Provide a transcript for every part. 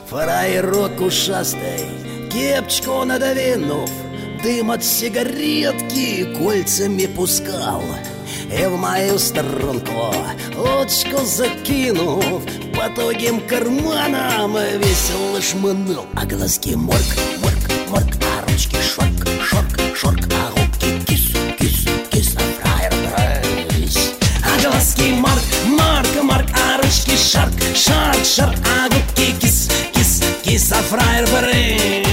Фраерок ушастый, кепочку надвинув, дым от сигаретки кольцами пускал. И в мою сторонку удочку закинув, по тугим карманам весело шмынул. А глазки морк, морк, морк, а ручки шорк, шорк, шорк, а губки кис, кис, кис, а фраер брысь. А глазки морк, морк, морк, а ручки шарк, шарк, шарк, а губки кис, кис, кис, а фраер брысь.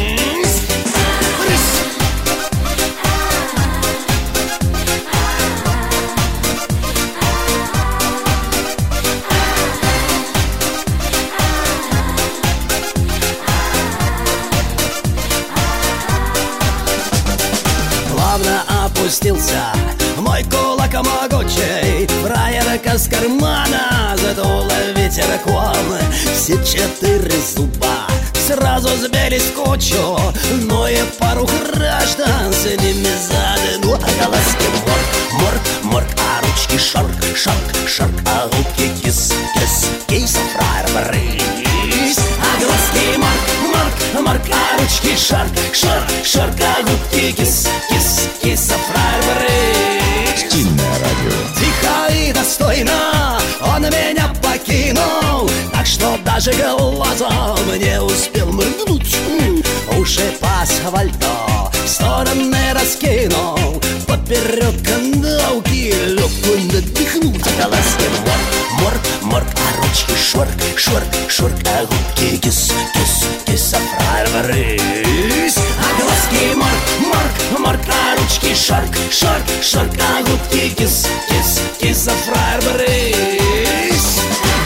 Опустился мой кулак могучий, фраерка с кармана задуло ветерком. Все 4 зуба сразу сбились в кучу, но и пару граждан с ними заодно. А голоски морк, морк, морк, а ручки шарк, шарк, шарк, а губки кис, кис, кис, а фраер брысь. А голоски морк, морк, морк, а ручки шарк, шарк, шарк, а губки кис, кис, кис, а фраер брысь. Стильное радио. Тихо и достойно он меня покинул, так что даже глазом не успел моргнуть. Уши по асфальту в стороны раскинул, поперек канавки легко надыхнул. А голоски морк, морк, морк, а ручки шорк, шорк, шорк, а губки кис, кис, кис, а фраер брысь. А глазки морк, морк, морк, а ручки шарк, шарк, шарк, а губки кис, кис, кис, а фраер брысь.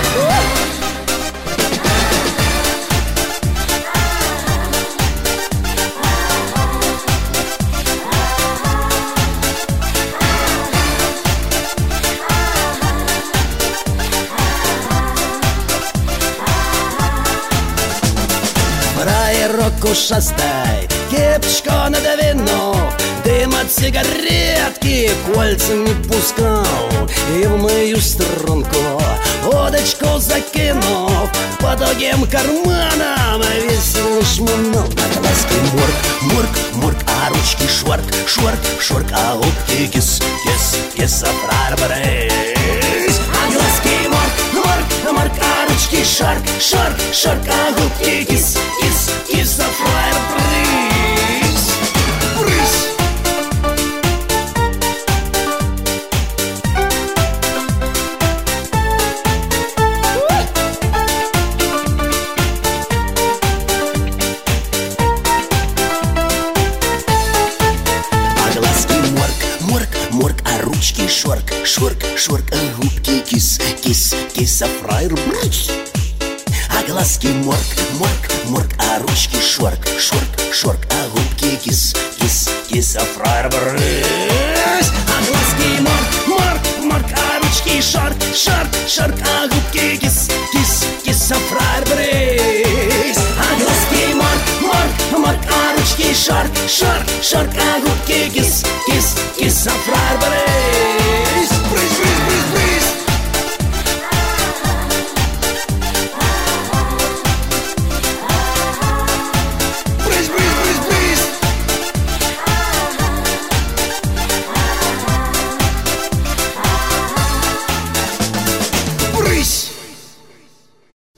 Фраерок ушастай, кепочку надвинув, дым от сигаретки кольцами пускал. И в мою струнку удочку закинув, по тугим карманам весело шмынул. А глазки морк, морк, морк, а ручки шварк, шварк, шварк, а губки кис, кис, кис, а фраер брысь. А глазки морк, морк, морк, а ручки шарк, шарк, шарк, а губки кис, кис, кис, а фраер брысь. Брысь. Шорк, шорк, шорк, а губки кис, кис, кис, а фраер брысь. А глазки морк, морк, морк, а ручки шорк, шорк, шорк, а губки кис, кис, кис, а фраер брысь. А глазки морк, морк, морк, а ручки шорк, шорк, шорк, а губки кис, кис, кис, а фраер брысь. А глазки морк, морк, морк, а ручки шорк, шорк, шорк, а губки кис, кис, кис, а фраер брысь.